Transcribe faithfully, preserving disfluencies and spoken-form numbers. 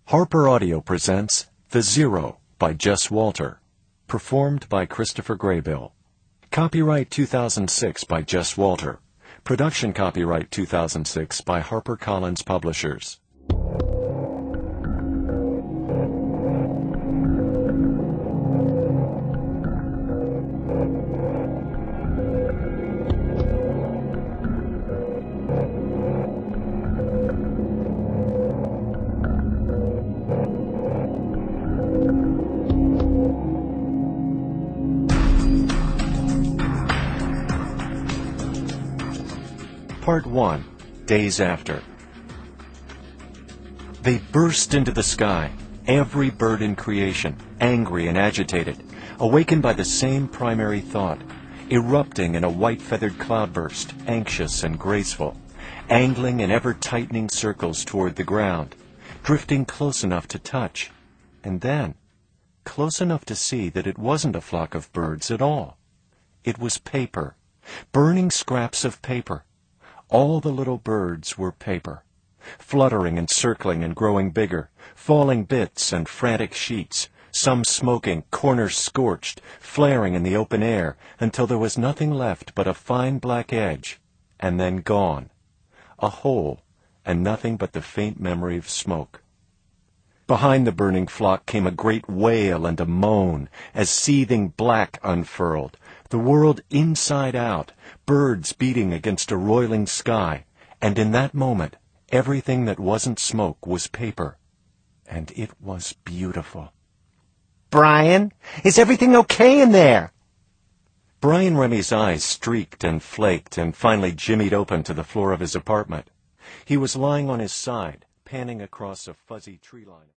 Harper Audio presents The Zero by Jess Walter, performed by Christopher Graybill. Copyright two thousand six by Jess Walter. Production copyright two thousand six by HarperCollins Publishers. Part one. Days After. They burst into the sky, every bird in creation, angry and agitated, awakened by the same primary thought, erupting in a white-feathered cloudburst, anxious and graceful, angling in ever-tightening circles toward the ground, drifting close enough to touch, and then close enough to see that it wasn't a flock of birds at all. It was paper, burning scraps of paper. All the little birds were paper, fluttering and circling and growing bigger, falling bits and frantic sheets, some smoking, corners scorched, flaring in the open air until there was nothing left but a fine black edge, and then gone, a hole, and nothing but the faint memory of smoke. Behind the burning flock came a great wail and a moan as seething black unfurled, the world inside out, birds beating against a roiling sky, and in that moment everything that wasn't smoke was paper, and it was beautiful. "Brian, is everything okay in there?" Brian Remy's eyes streaked and flaked and finally jimmied open to the floor of his apartment. He was lying on his side, panning across a fuzzy tree line.